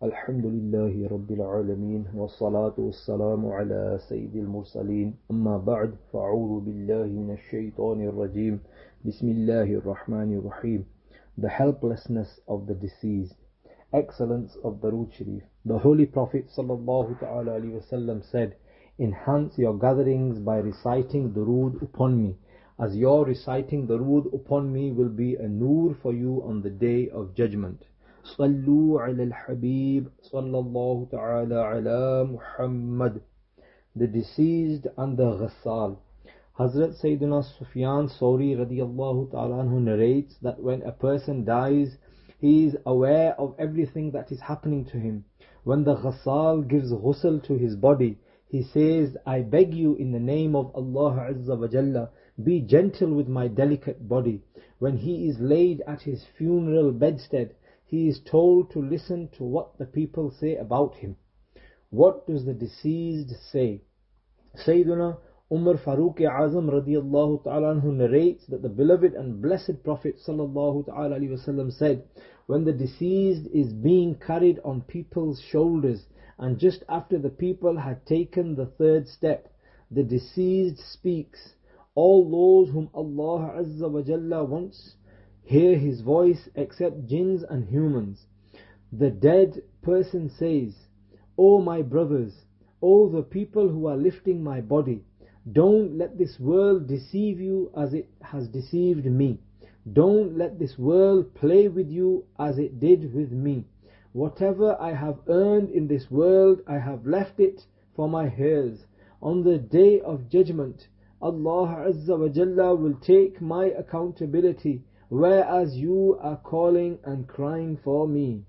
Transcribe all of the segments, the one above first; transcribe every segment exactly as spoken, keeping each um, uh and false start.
الحمد لله رب العالمين والصلاة والسلام على سيد المرسلين أما بعد فأعوذ بالله من الشيطان الرجيم بسم الله الرحمن الرحيم. The helplessness of the deceased. Excellence of Darood Sharif. The Holy Prophet sallallahu ta'ala alayhi wasallam said, enhance your gatherings by reciting Darood upon me, as your reciting Darood upon me will be a noor for you on the day of judgment. صلوا على الحبيب صلى الله تعالى على محمد. The deceased and the Ghassal. Hazrat Sayyidina Sufyan Sawri radiyallahu ta'ala anhu narrates that when a person dies, he is aware of everything that is happening to him. When the Ghassal gives ghusl to his body, he says, I beg you in the name of Allah Azza wa Jalla, be gentle with my delicate body. When he is laid at his funeral bedstead, he is told to listen to what the people say about him. What does the deceased say? Sayyiduna Umar Farooq Azam radiyallahu ta'ala anhu narrates that the beloved and blessed Prophet sallallahu ta'ala alayhi wasallam said, when the deceased is being carried on people's shoulders, and just after the people had taken the third step, the deceased speaks, all those whom Allah Azza wa Jalla wants hear his voice except jinns and humans. The dead person says, O my brothers, O the people who are lifting my body, don't let this world deceive you as it has deceived me. Don't let this world play with you as it did with me. Whatever I have earned in this world, I have left it for my heirs. On the day of judgment, Allah Azza wa Jalla will take my accountability, whereas you are calling and crying for me.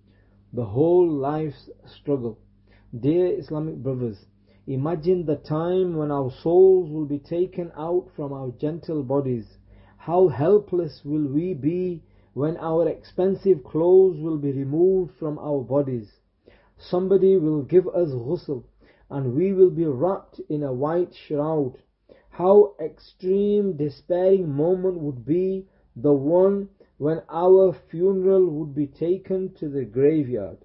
The whole life's struggle. Dear Islamic brothers, imagine the time when our souls will be taken out from our gentle bodies. How helpless will we be when our expensive clothes will be removed from our bodies. Somebody will give us ghusl and we will be wrapped in a white shroud. How extreme despairing moment would be the one when our funeral would be taken to the graveyard.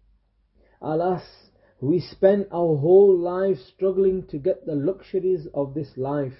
Alas, we spend our whole life struggling to get the luxuries of this life,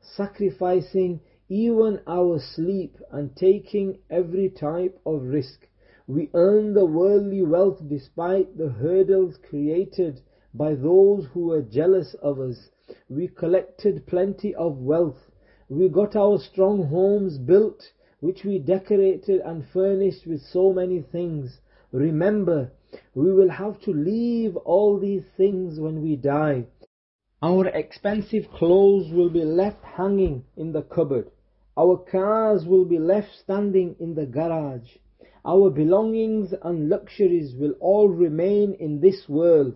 sacrificing even our sleep and taking every type of risk. We earn the worldly wealth despite the hurdles created by those who were jealous of us. We collected plenty of wealth. We got our strong homes built, which we decorated and furnished with so many things. Remember, we will have to leave all these things when we die. Our expensive clothes will be left hanging in the cupboard. Our cars will be left standing in the garage. Our belongings and luxuries will all remain in this world.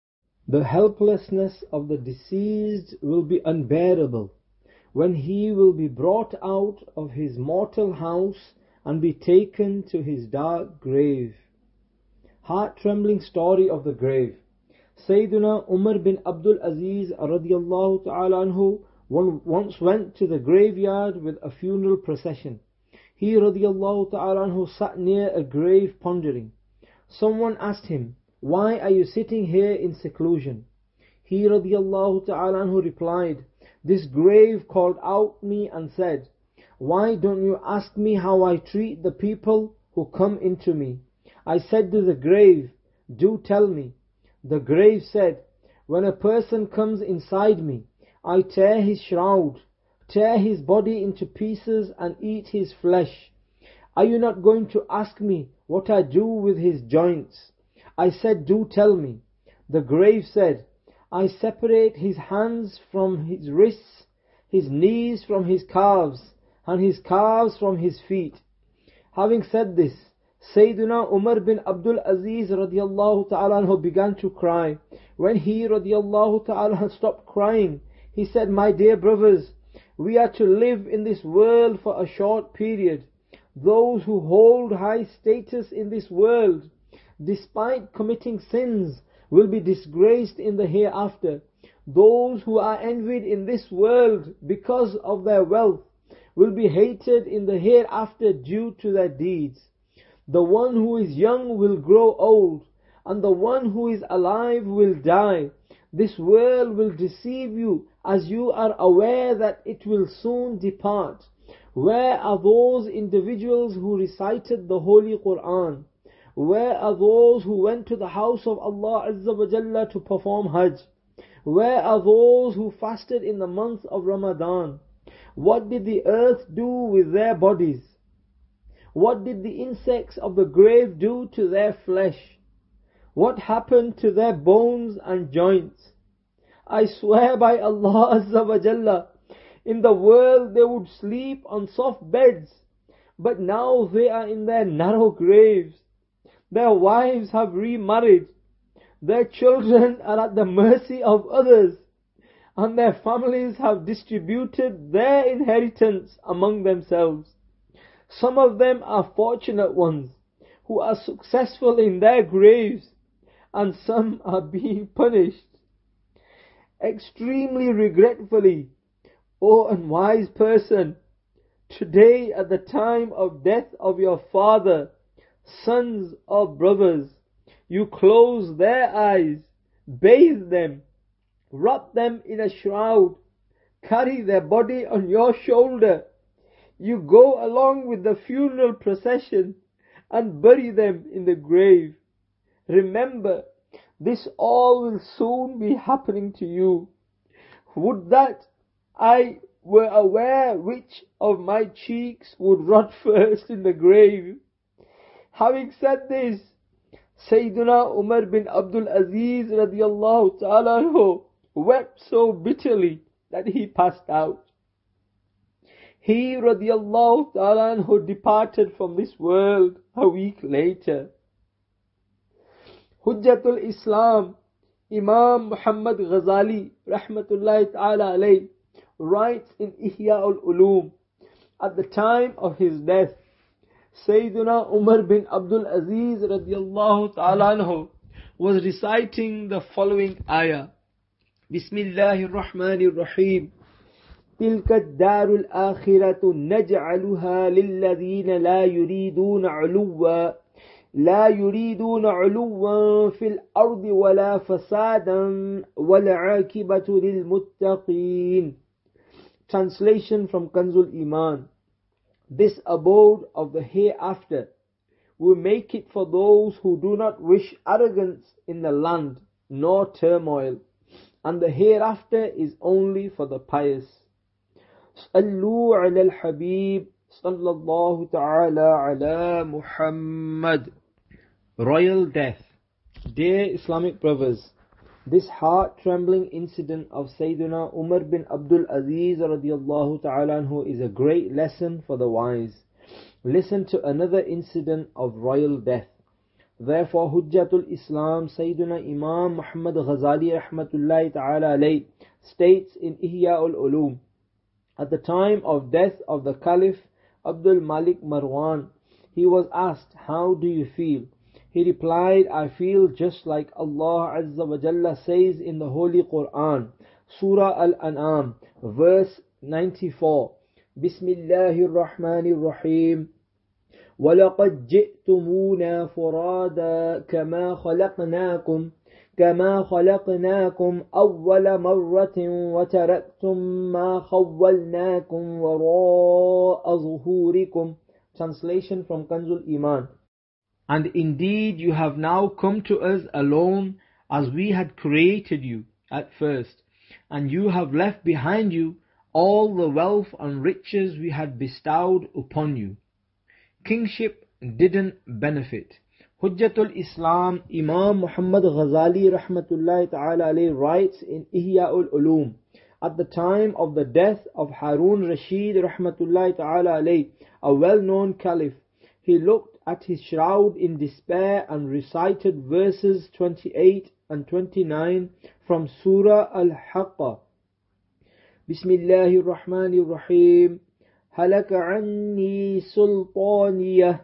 The helplessness of the deceased will be unbearable when he will be brought out of his mortal house and be taken to his dark grave. Heart-trembling story of the grave. Sayyiduna Umar bin Abdul Aziz radiyallahu ta'ala anhu once went to the graveyard with a funeral procession. He radiyallahu ta'ala anhu sat near a grave pondering. Someone asked him, why are you sitting here in seclusion? He radiyallahu ta'ala anhu replied, this grave called out me and said, why don't you ask me how I treat the people who come into me? I said to the grave, do tell me. The grave said, when a person comes inside me, I tear his shroud, tear his body into pieces and eat his flesh. Are you not going to ask me what I do with his joints? I said, do tell me. The grave said, I separate his hands from his wrists, his knees from his calves, and his calves from his feet. Having said this, Sayyiduna Umar bin Abdul Aziz radiyallahu ta'ala anhu began to cry. When he radiyallahu ta'ala stopped crying, he said, my dear brothers, we are to live in this world for a short period. Those who hold high status in this world, despite committing sins, will be disgraced in the hereafter. Those who are envied in this world because of their wealth will be hated in the hereafter due to their deeds. The one who is young will grow old, and the one who is alive will die. This world will deceive you, as you are aware that it will soon depart. Where are those individuals who recited the Holy Quran? Where are those who went to the house of Allah Azza wa Jalla to perform Hajj? Where are those who fasted in the month of Ramadan? What did the earth do with their bodies? What did the insects of the grave do to their flesh? What happened to their bones and joints? I swear by Allah Azza wa Jalla, in the world they would sleep on soft beds, but now they are in their narrow graves. Their wives have remarried. Their children are at the mercy of others, and their families have distributed their inheritance among themselves. Some of them are fortunate ones who are successful in their graves, and some are being punished. Extremely regretfully, O unwise person, today at the time of death of your father, sons or brothers, you close their eyes, bathe them, wrap them in a shroud, carry their body on your shoulder. You go along with the funeral procession and bury them in the grave. Remember, this all will soon be happening to you. Would that I were aware which of my cheeks would rot first in the grave. Having said this, Sayyiduna Umar bin Abdul Aziz radiyallahu ta'ala anhu wept so bitterly that he passed out. He radiyallahu ta'ala anhu departed from this world a week later. Hujjatul Islam, Imam Muhammad Ghazali rahmatullahi ta'ala alayh, writes in Ihya'ul Ulum, at the time of his death, Sayyiduna Umar bin Abdul Aziz radiyallahu ta'ala anhu was reciting the following ayah. Bismillahir Rahmanir Rahim. تلك الدار الآخرة نجعلها للذين لا يريدون علوا لا يريدون علوا في الأرض ولا فسادا والعاقبة للمتقين. Translation from Kanzul Iman. This abode of the hereafter will make it for those who do not wish arrogance in the land, nor turmoil, and the hereafter is only for the pious. Sallu ala al-Habib, sallallahu ta'ala ala Muhammad. Royal death. Dear Islamic brothers, this heart-trembling incident of Sayyidina Umar bin Abdul Aziz radiyallahu ta'ala anhu is a great lesson for the wise. Listen to another incident of royal death. Therefore, Hujjatul Islam, Sayyidina Imam Muhammad Ghazali rahmatullahi ta'ala alayh states in Ihya'ul Ulum, at the time of death of the Caliph Abdul Malik Marwan, he was asked, how do you feel? He replied, I feel just like Allah Azza wa Jalla says in the Holy Quran, Surah Al-An'am, verse ninety-four, Bismillahir Rahmanir Rahim. وَلَقَدْ جِئْتُمُونَا فُرَادًا كَمَا خَلَقْنَاكُمْ كما خلقناكم أول مرة وتركتم ما خولناكم وراء ظهوركم. Translation from Kanzul Iman. And indeed you have now come to us alone as we had created you at first, and you have left behind you all the wealth and riches we had bestowed upon you. Kingship didn't benefit. Hujjatul Islam, Imam Muhammad Ghazali rahmatullahi ta'ala alayhi writes in Ihya'ul Ulum, at the time of the death of Harun Rashid rahmatullahi ta'ala alayhi, a well-known caliph, he looked at his shroud in despair and recited verses twenty-eight and twenty-nine from Surah Al-Haqqa. Bismillahir Rahmanir Rahim. هلك عني سلطانيه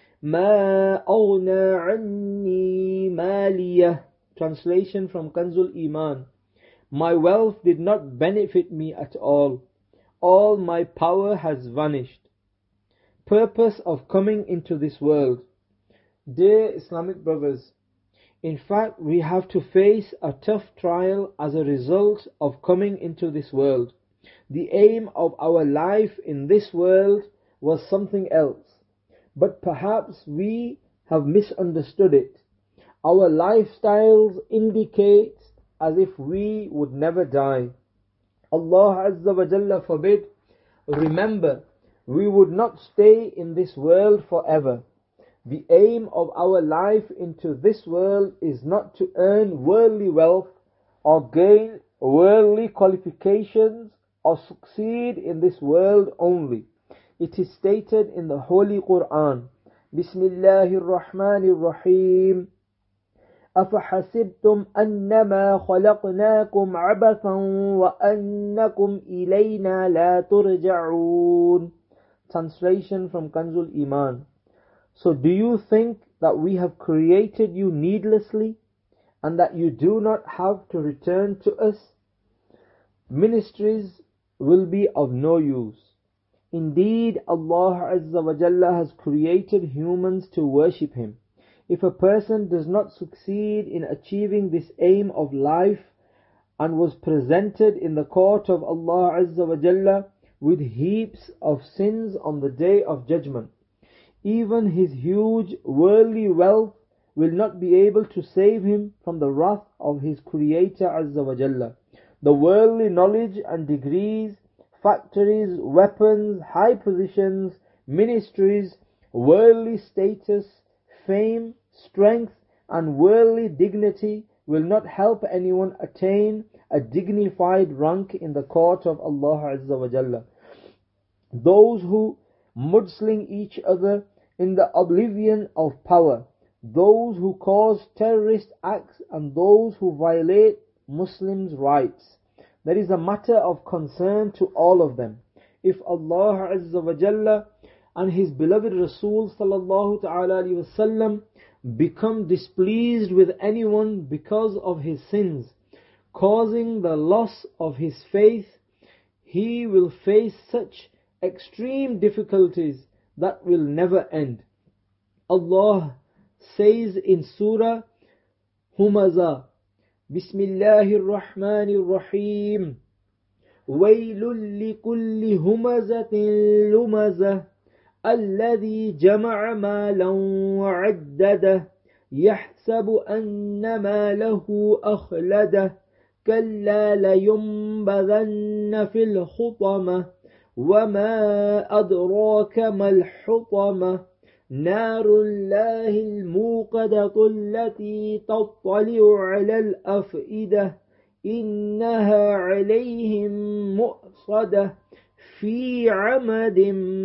ما أغنى عني ماليه. Translation from Kanzul Iman. My wealth did not benefit me at all. All my power has vanished. Purpose of coming into this world. Dear Islamic brothers, In fact, we have to face a tough trial as a result of coming into this world. The aim of our life in this world was something else, but perhaps we have misunderstood it. Our lifestyles indicate as if we would never die. Allah Azza wa Jalla forbid. Remember, we would not stay in this world forever. The aim of our life into this world is not to earn worldly wealth or gain worldly qualifications or succeed in this world only. It is stated in the Holy Quran, Bismillahir Rahmanir Rahim, أَفَحَسِبْتُمْ أَنَّمَا خَلَقْنَاكُمْ عَبَثًا وَأَنَّكُمْ إِلَيْنَا لَا تُرْجَعُونَ. Translation from Kanzul Iman. So do you think that we have created you needlessly and that you do not have to return to us? Ministries will be of no use. Indeed, Allah Azza wa Jalla has created humans to worship Him. If a person does not succeed in achieving this aim of life and was presented in the court of Allah Azza wa Jalla with heaps of sins on the Day of Judgment, even his huge worldly wealth will not be able to save him from the wrath of his Creator Azza wa Jalla. The worldly knowledge and degrees, factories, weapons, high positions, ministries, worldly status, fame, strength and worldly dignity will not help anyone attain a dignified rank in the court of Allah Azza wa Jalla. Those who mudsling each other in the oblivion of power, those who cause terrorist acts and those who violate Muslims' rights. There is a matter of concern to all of them. If Allah Azza wa Jalla and His beloved Rasul sallallahu ta'ala alayhi wa sallam become displeased with anyone because of his sins, causing the loss of his faith, he will face such extreme difficulties that will never end. Allah says in Surah Humazah, Bismillahir Rahmanir Rahim, Waylul likulli humazatin lumazah, الذي جمع مالا وعدده يحسب أن ماله أخلده كلا لينبذن في الحطمة وما أدراك ما الحطمة نار الله الموقدة التي تطلع على الأفئدة إنها عليهم مؤصدة في عمد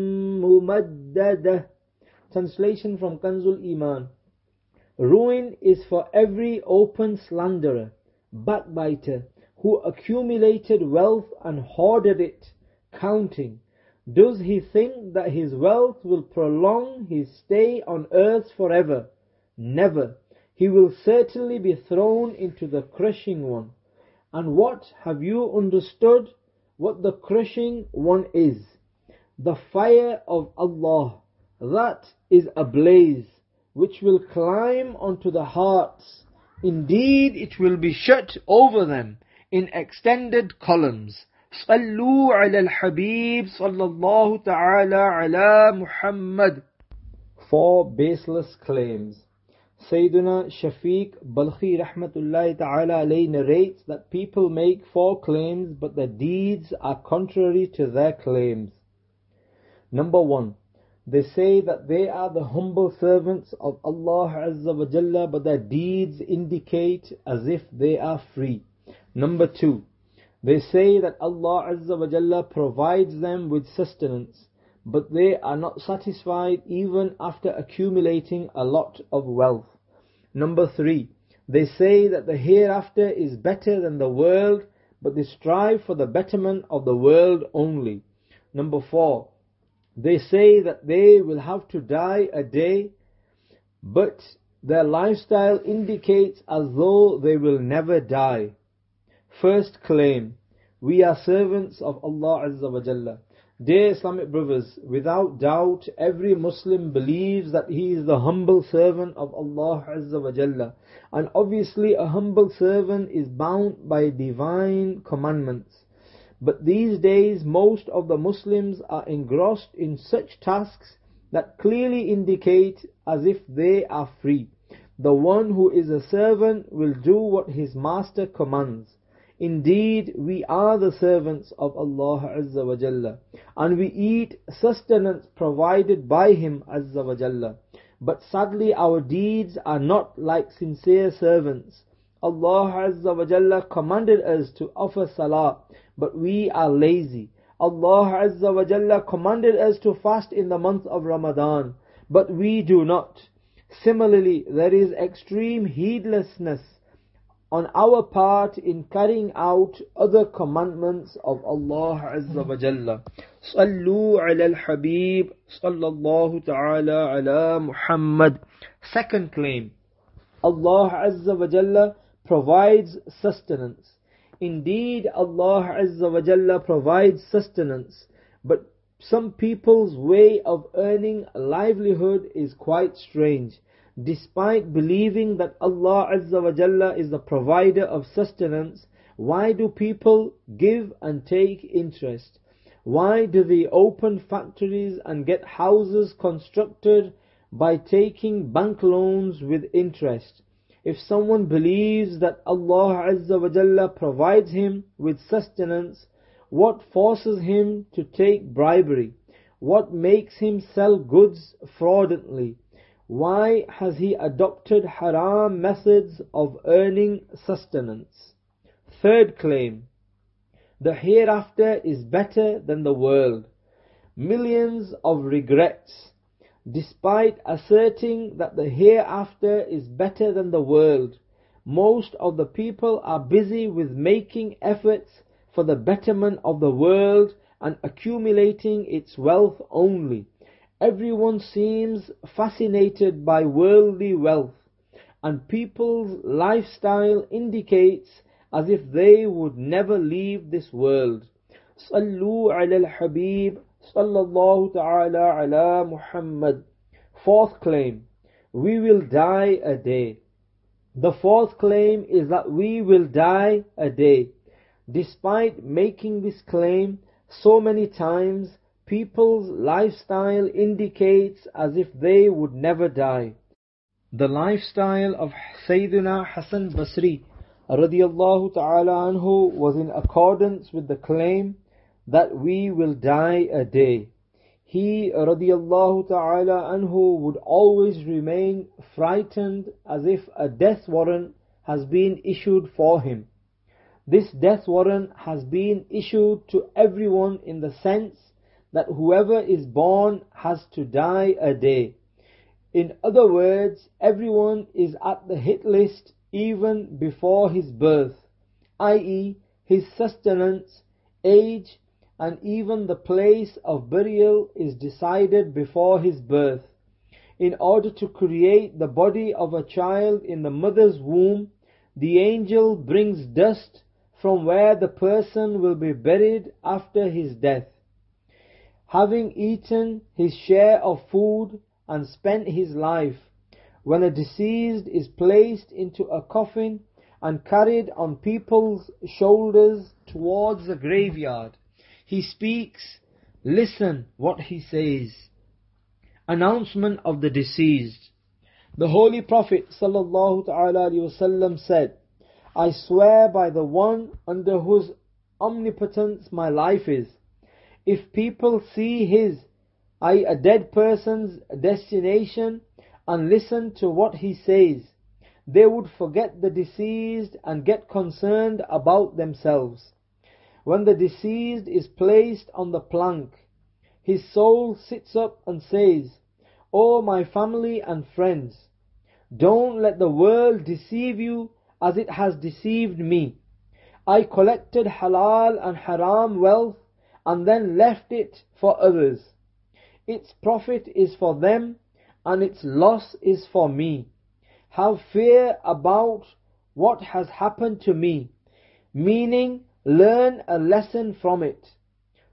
ممددة. Translation from Kanzul Iman. Ruin is for every open slanderer, backbiter, who accumulated wealth and hoarded it, counting. Does he think that his wealth will prolong his stay on earth forever? Never. He will certainly be thrown into the crushing one. And what have you understood? What the crushing one is? The fire of Allah, that is ablaze, which will climb onto the hearts. Indeed, it will be shut over them in extended columns. Sallu ala al-Habib sallallahu ta'ala ala Muhammad. Four baseless claims. Sayyiduna Shafiq Balkhi rahmatullahi ta'ala alayhi narrates that people make four claims but their deeds are contrary to their claims. Number one, they say that they are the humble servants of Allah Azza wa Jalla but their deeds indicate as if they are free. Number two, they say that Allah Azza wa Jalla provides them with sustenance but they are not satisfied even after accumulating a lot of wealth. Number three, they say that the hereafter is better than the world, but they strive for the betterment of the world only. Number four, they say that they will have to die a day, but their lifestyle indicates as though they will never die. First claim, we are servants of Allah Azza wa Jalla. Dear Islamic brothers, without doubt every Muslim believes that he is the humble servant of Allah Azza wa Jalla. And obviously a humble servant is bound by divine commandments. But these days most of the Muslims are engrossed in such tasks that clearly indicate as if they are free. The one who is a servant will do what his master commands. Indeed, we are the servants of Allah Azza wa Jalla, and we eat sustenance provided by Him Azza wa Jalla. But sadly our deeds are not like sincere servants. Allah Azza wa Jalla commanded us to offer salah, but we are lazy. Allah Azza wa Jalla commanded us to fast in the month of Ramadan, but we do not. Similarly, there is extreme heedlessness on our part in carrying out other commandments of Allah Azza wa Jalla. Sallu ala al-Habib sallallahu ta'ala ala Muhammad. Second claim, Allah Azza wa Jalla provides sustenance. Indeed, Allah Azza wa Jalla provides sustenance, but some people's way of earning a livelihood is quite strange. Despite believing that Allah Azza wa Jalla is the provider of sustenance, why do people give and take interest? Why do they open factories and get houses constructed by taking bank loans with interest? If someone believes that Allah Azza wa Jalla provides him with sustenance, what forces him to take bribery? What makes him sell goods fraudulently? Why has he adopted haram methods of earning sustenance? Third claim, the hereafter is better than the world. Millions of regrets. Despite asserting that the hereafter is better than the world, most of the people are busy with making efforts for the betterment of the world and accumulating its wealth only. Everyone seems fascinated by worldly wealth, and people's lifestyle indicates as if they would never leave this world. Sallu ala al-Habib sallallahu ta'ala ala Muhammad. Fourth claim, we will die a day. The fourth claim is that we will die a day. Despite making this claim so many times, people's lifestyle indicates as if they would never die. The lifestyle of Sayyidina Hasan Basri radiyallahu ta'ala anhu was in accordance with the claim that we will die a day. He radiyallahu ta'ala anhu would always remain frightened as if a death warrant has been issued for him. This death warrant has been issued to everyone in the sense that whoever is born has to die a day. In other words, everyone is at the hit list even before his birth, that is his sustenance, age, and even the place of burial is decided before his birth. In order to create the body of a child in the mother's womb, the angel brings dust from where the person will be buried after his death. Having eaten his share of food and spent his life, when a deceased is placed into a coffin and carried on people's shoulders towards the graveyard, he speaks. Listen what he says. Announcement of the deceased. The Holy Prophet sallallahu ta'ala alayhi wasallam said, I swear by the one under whose omnipotence my life is, if people see his, that is a dead person's destination, and listen to what he says, they would forget the deceased and get concerned about themselves. When the deceased is placed on the plank, his soul sits up and says, O my family and friends, don't let the world deceive you as it has deceived me. I collected halal and haram wealth and then left it for others. Its profit is for them and its loss is for me. Have fear about what has happened to me, meaning learn a lesson from it.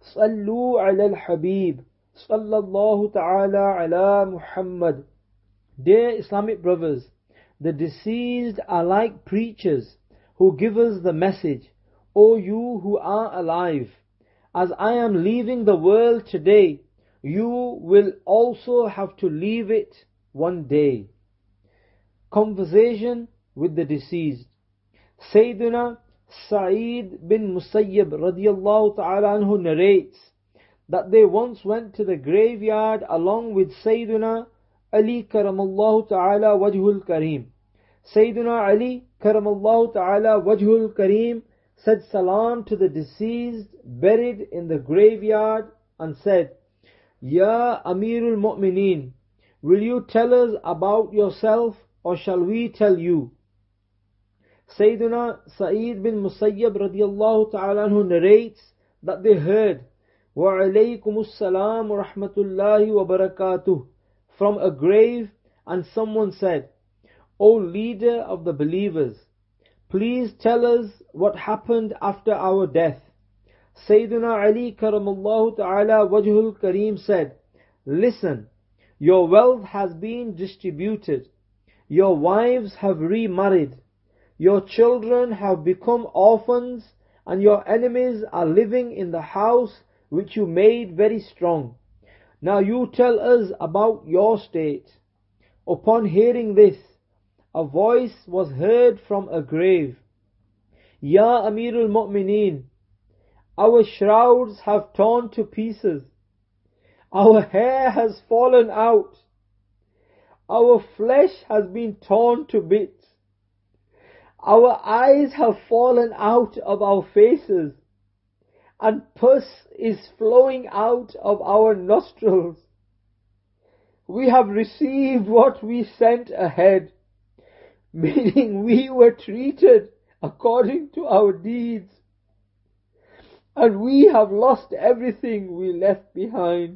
Sallu ala al-Habib. Sallallahu ta'ala ala Muhammad. Dear Islamic brothers, the deceased are like preachers who give us the message. O you who are alive, as I am leaving the world today, you will also have to leave it one day. Conversation with the deceased. Sayyidina Sa'id bin Musayyib radiyallahu ta'ala anhu narrates that they once went to the graveyard along with Sayyidina Ali karamallahu ta'ala wajhul kareem. Sayyidina Ali karamallahu ta'ala wajhul kareem said salam to the deceased buried in the graveyard and said, Ya Amirul Mu'mineen, will you tell us about yourself or shall we tell you? Sayyidina Sa'id bin Musayyib radiyallahu ta'ala anhu narrates that they heard, Wa alaykumus salam wa rahmatullahi wa barakatuh, from a grave, and someone said, O leader of the believers, please tell us what happened after our death. Sayyidina Ali karamallahu ta'ala wajhul kareem said, Listen, your wealth has been distributed, your wives have remarried, your children have become orphans, and your enemies are living in the house which you made very strong. Now you tell us about your state. Upon hearing this, a voice was heard from a grave. Ya Amirul Mu'mineen, our shrouds have torn to pieces. Our hair has fallen out. Our flesh has been torn to bits. Our eyes have fallen out of our faces, and pus is flowing out of our nostrils. We have received what we sent ahead, meaning we were treated according to our deeds, and we have lost everything we left behind.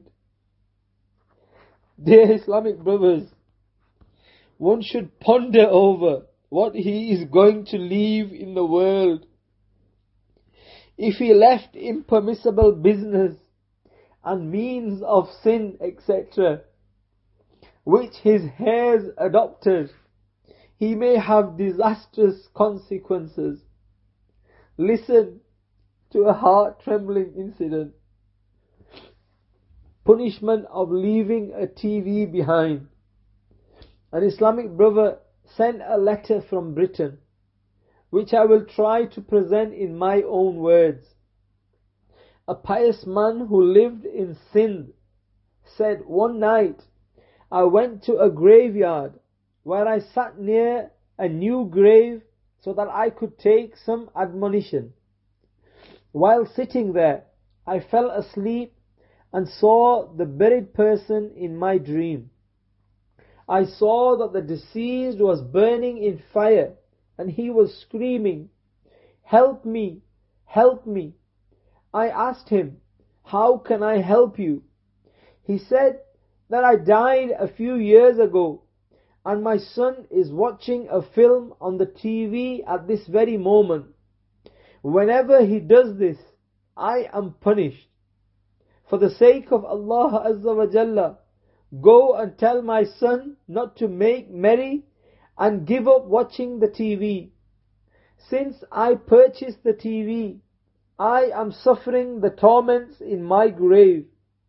Dear Islamic brothers, one should ponder over what he is going to leave in the world. If he left impermissible business and means of sin, et cetera, which his heirs adopted, he may have disastrous consequences. Listen to a heart-trembling incident. Punishment of leaving a T V behind. An Islamic brother sent a letter from Britain, which I will try to present in my own words. A pious man who lived in Sindh said, One night I went to a graveyard where I sat near a new grave so that I could take some admonition. While sitting there, I fell asleep and saw the buried person in my dream. I saw that the deceased was burning in fire and he was screaming, Help me, help me. I asked him, How can I help you? He said that I died a few years ago and my son is watching a film on the T V at this very moment. Whenever he does this, I am punished. For the sake of Allah Azza wa Jalla, go and tell my son not to make merry and give up watching the T V. Since I purchased the T V, I am suffering the torments in my grave.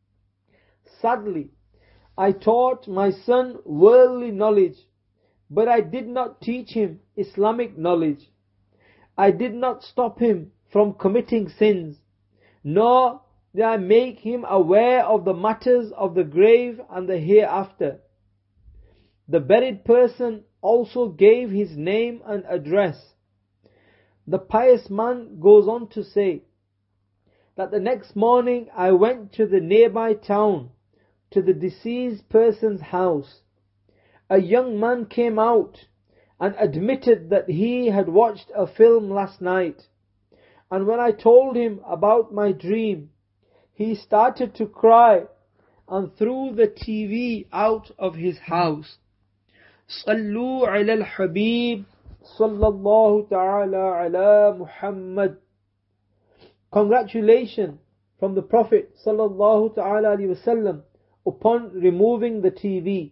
Sadly, I taught my son worldly knowledge, but I did not teach him Islamic knowledge. I did not stop him from committing sins, nor did I make him aware of the matters of the grave and the hereafter. The buried person also gave his name and address. The pious man goes on to say that the next morning I went to the nearby town, to the deceased person's house. A young man came out and admitted that he had watched a film last night. And when I told him about my dream, he started to cry and threw the T V out of his house. Sallu ala al-Habib, sallallahu ta'ala ala Muhammad. Congratulations from the Prophet sallallahu ta'ala alaihi wasallam upon removing the T V.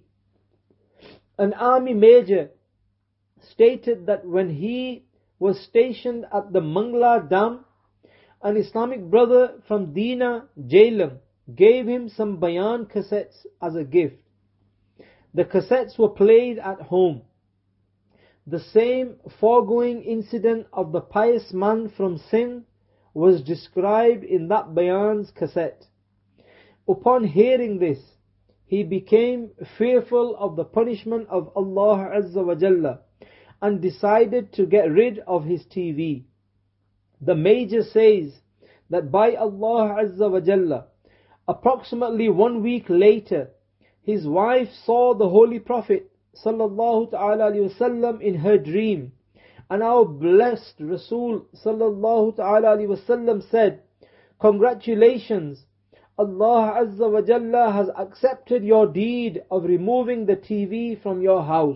An army major stated that when he was stationed at the Mangla Dam, an Islamic brother from Dina, Jhelum, gave him some Bayan cassettes as a gift. The cassettes were played at home. The same foregoing incident of the pious man from Sindh was described in that Bayan's cassette. Upon hearing this, he became fearful of the punishment of Allah Azza wa Jalla and decided to get rid of his T V. The Major says that by Allah Azza wa Jalla, approximately one week later, his wife saw the Holy Prophet sallallahu ta'ala alayhi wasallam in her dream, and our blessed Rasul sallallahu ta'ala alayhi wasallam said, "Congratulations, Allah Azza wa Jalla has accepted your deed of removing the T V from your house."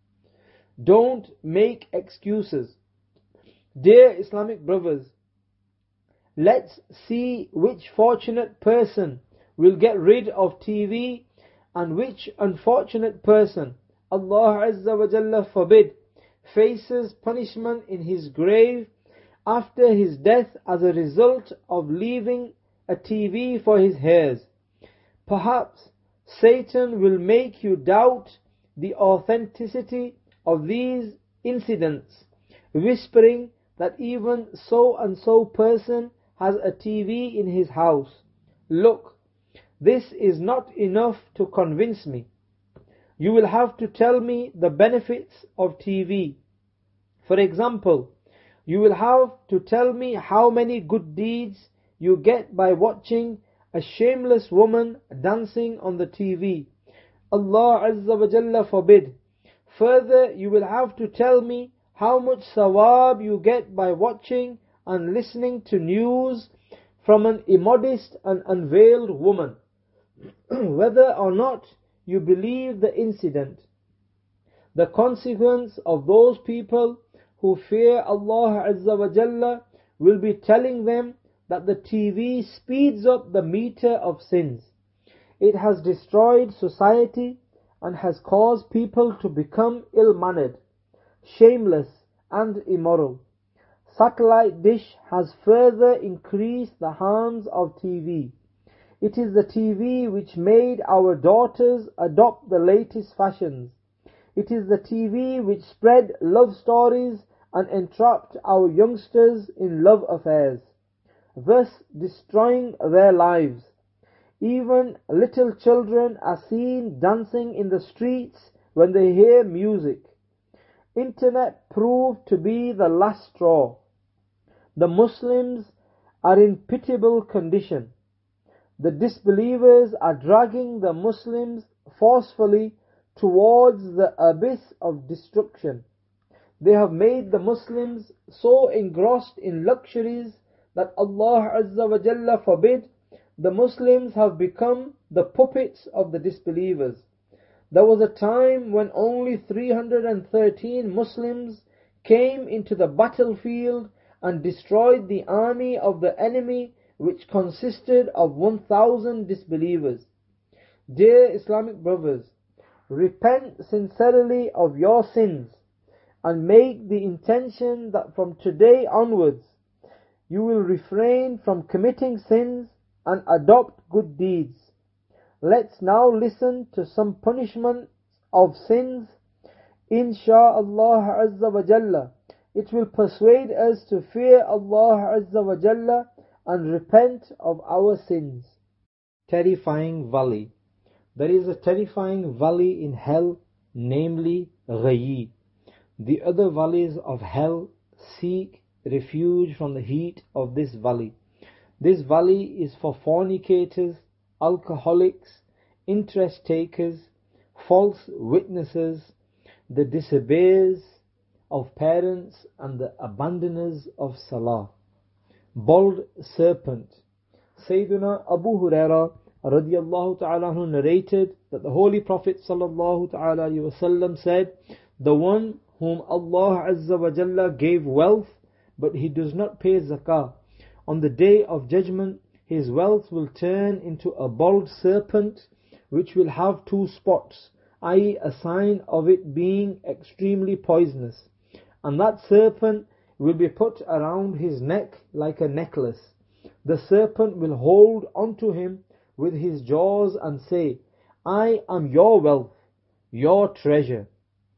Don't make excuses. Dear Islamic brothers, let's see which fortunate person will get rid of T V and which unfortunate person, Allah Azza wa Jalla forbid, faces punishment in his grave after his death as a result of leaving a T V for his heirs. Perhaps Satan will make you doubt the authenticity of these incidents, whispering that even so and so person has a T V in his house. Look, this is not enough to convince me. You will have to tell me the benefits of T V. For example, you will have to tell me how many good deeds you get by watching a shameless woman dancing on the T V. Allah Azza wa Jalla forbid. Further, you will have to tell me how much sawab you get by watching and listening to news from an immodest and unveiled woman. Whether or not you believe the incident, the consequence of those people who fear Allah Azza wa Jalla will be telling them that the T V speeds up the meter of sins. It has destroyed society and has caused people to become ill-mannered, shameless and immoral. Satellite dish has further increased the harms of T V. It is the T V which made our daughters adopt the latest fashions. It is the T V which spread love stories and entrapped our youngsters in love affairs, thus destroying their lives. Even little children are seen dancing in the streets when they hear music. Internet proved to be the last straw. The Muslims are in pitiable condition. The disbelievers are dragging the Muslims forcefully towards the abyss of destruction. They have made the Muslims so engrossed in luxuries that Allah Azza wa Jalla forbid, the Muslims have become the puppets of the disbelievers. There was a time when only three hundred thirteen Muslims came into the battlefield and destroyed the army of the enemy, which consisted of one thousand disbelievers. Dear Islamic brothers, repent sincerely of your sins and make the intention that from today onwards you will refrain from committing sins and adopt good deeds. Let's now listen to some punishments of sins. Insha'Allah Azza wa Jalla, it will persuade us to fear Allah Azza wa Jalla and repent of our sins. Terrifying valley. There is a terrifying valley in hell, namely Ghayyi. The other valleys of hell seek refuge from the heat of this valley. This valley is for fornicators, alcoholics, interest takers, false witnesses, the disobeyers of parents and the abandoners of Salah. Bald serpent. Sayyiduna Abu Huraira radiyallahu ta'ala anhu narrated that the Holy Prophet sallallahu ta'ala alayhi wasallam said, "The one whom Allah Azza wa Jalla gave wealth, but he does not pay zakah, on the day of judgment his wealth will turn into a bald serpent which will have two spots, that is a sign of it being extremely poisonous. And that serpent will be put around his neck like a necklace. The serpent will hold onto him with his jaws and say, I am your wealth, your treasure.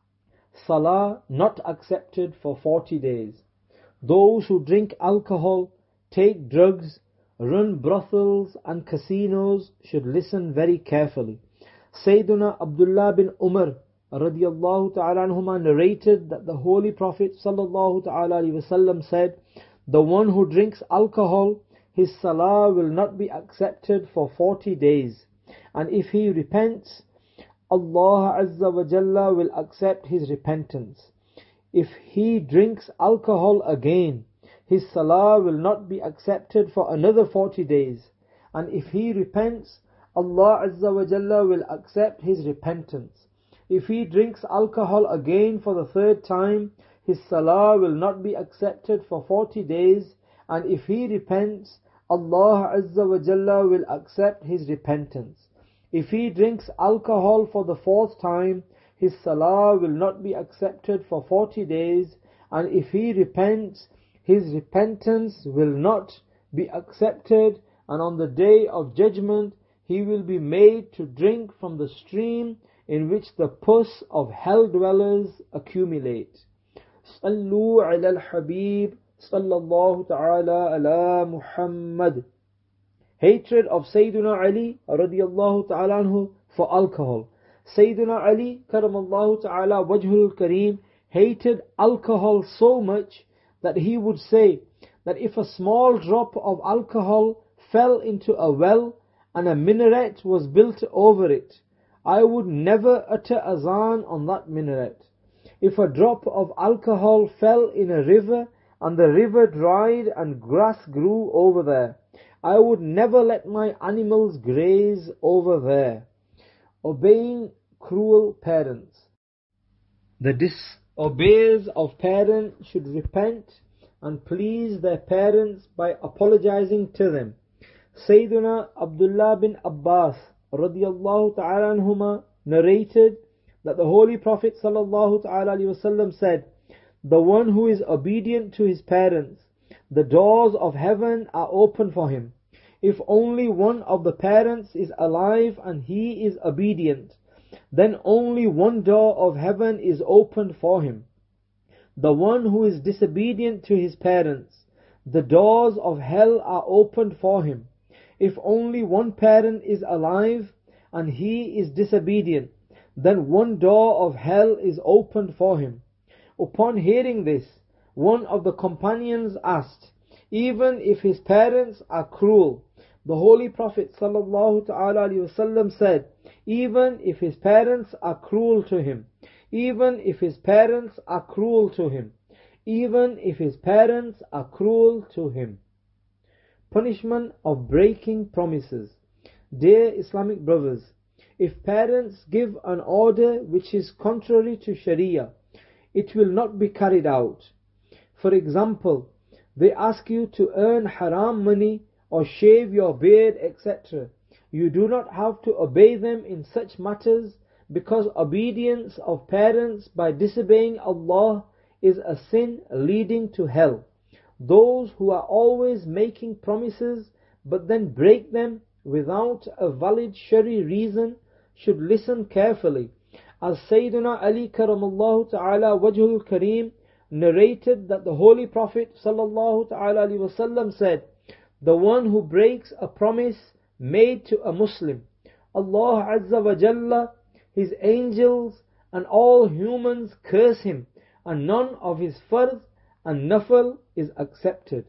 Salah not accepted for forty days. Those who drink alcohol, take drugs, run brothels and casinos should listen very carefully. Sayyiduna Abdullah bin Umar radiyallahu ta'ala anhuma narrated that the Holy Prophet sallallahu ta'ala alayhi wasallam said, the one who drinks alcohol, his salah will not be accepted for forty days. And if he repents, Allah Azza wa Jalla will accept his repentance. If he drinks alcohol again, his salah will not be accepted for another forty days. And if he repents, Allah Azza wa Jalla will accept his repentance. If he drinks alcohol again for the third time, his salah will not be accepted for forty days. And if he repents, Allah Azza wa Jalla will accept his repentance. If he drinks alcohol for the fourth time, his salah will not be accepted for forty days. And if he repents, his repentance will not be accepted. And on the day of judgment, he will be made to drink from the stream in which the pus of hell dwellers accumulate. Sallu ala al-Habib, sallallahu ta'ala ala Muhammad. Hatred of Sayyiduna Ali radiyallahu ta'ala anhu for alcohol. Sayyiduna Ali karamallahu ta'ala wajhul kareem hated alcohol so much that he would say that if a small drop of alcohol fell into a well and a minaret was built over it, I would never utter azan on that minaret. If a drop of alcohol fell in a river and the river dried and grass grew over there, I would never let my animals graze over there. Obeying cruel parents. The disobeyers of parents should repent and please their parents by apologizing to them. Sayyiduna Abdullah bin Abbas radiyallahu ta'ala anhuma narrated that the Holy Prophet sallallahu ta'ala alayhi wasallam said, the one who is obedient to his parents, the doors of heaven are open for him. If only one of the parents is alive and he is obedient, then only one door of heaven is opened for him. The one who is disobedient to his parents, the doors of hell are opened for him. If only one parent is alive and he is disobedient, then one door of hell is opened for him. Upon hearing this, one of the companions asked, even if his parents are cruel, the Holy Prophet sallallahu ta'ala alayhi wasallam said, even if his parents are cruel to him, even if his parents are cruel to him, even if his parents are cruel to him. Punishment of breaking promises. Dear Islamic brothers, if parents give an order which is contrary to Sharia, it will not be carried out. For example, they ask you to earn haram money or shave your beard, et cetera. You do not have to obey them in such matters, because obedience of parents by disobeying Allah is a sin leading to hell. Those who are always making promises but then break them without a valid Shari reason should listen carefully. As Sayyiduna Ali karamallahu ta'ala wajhul kareem narrated that the Holy Prophet sallallahu ta'ala alayhi wasallam said, the one who breaks a promise made to a Muslim, Allah Azza wa Jalla, His angels and all humans curse him, and none of his farz and nafal is accepted.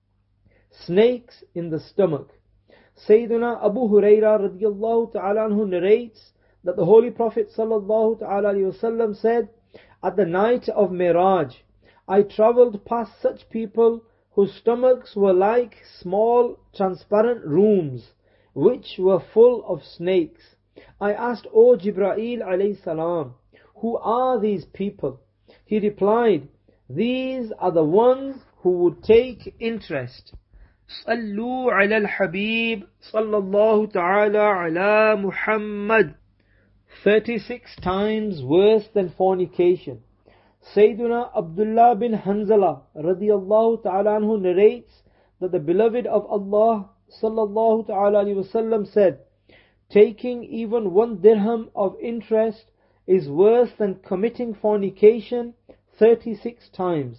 Snakes in the stomach. Sayyiduna Abu Huraira radiyallahu ta'ala anhu narrates that the Holy Prophet sallallahu ta'ala alayhi wasallam said, at the night of Miraj, I travelled past such people whose stomachs were like small transparent rooms, which were full of snakes. I asked, O Jibreel alayhi salam, who are these people? He replied, these are the ones who would take interest صلوا على الحبيب صلى الله تعالى على محمد. thirty-six times worse than fornication. Sayyiduna Abdullah bin Hanzala radiyallahu ta'ala anhu narrates that the beloved of Allah sallallahu ta'ala alayhi wasallam said, taking even one dirham of interest is worse than committing fornication thirty-six times,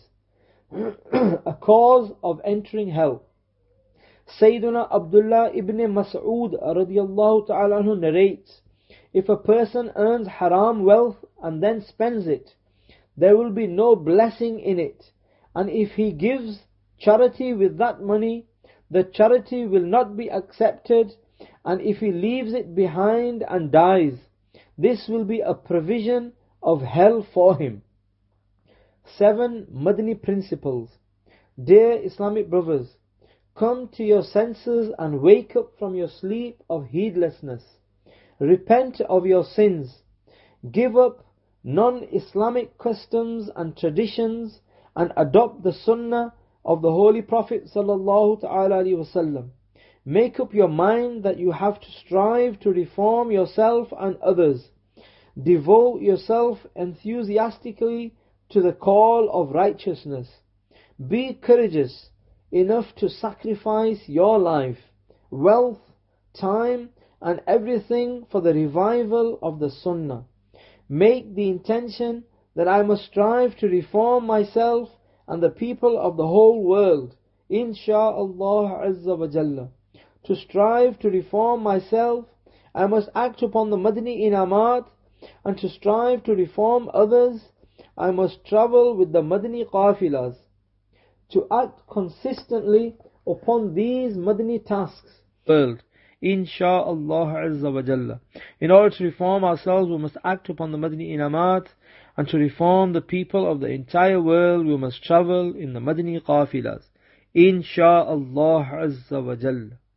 a cause of entering hell. Sayyiduna Abdullah ibn Mas'ud radiyallahu ta'ala anhu narrates, if a person earns haram wealth and then spends it, there will be no blessing in it. And if he gives charity with that money, the charity will not be accepted. And if he leaves it behind and dies, this will be a provision of hell for him. Seven Madani principles. Dear Islamic brothers, come to your senses and wake up from your sleep of heedlessness. Repent of your sins. Give up non-Islamic customs and traditions and adopt the sunnah of the Holy Prophet sallallahu ta'ala alaihi wasallam. Make up your mind that you have to strive to reform yourself and others. Devote yourself enthusiastically to the call of righteousness. Be courageous enough to sacrifice your life, wealth, time and everything for the revival of the sunnah. Make the intention that I must strive to reform myself and the people of the whole world, insha'Allah Azza wa Jalla. To strive to reform myself, I must act upon the Madani inamat, and to strive to reform others, I must travel with the Madani qafilas. To act consistently upon these Madani tasks, world, insha'Allah Azza wa Jalla. In order to reform ourselves, we must act upon the Madani inamat, and to reform the people of the entire world, we must travel in the Madani qafilas, insha'Allah Azza wa Jalla.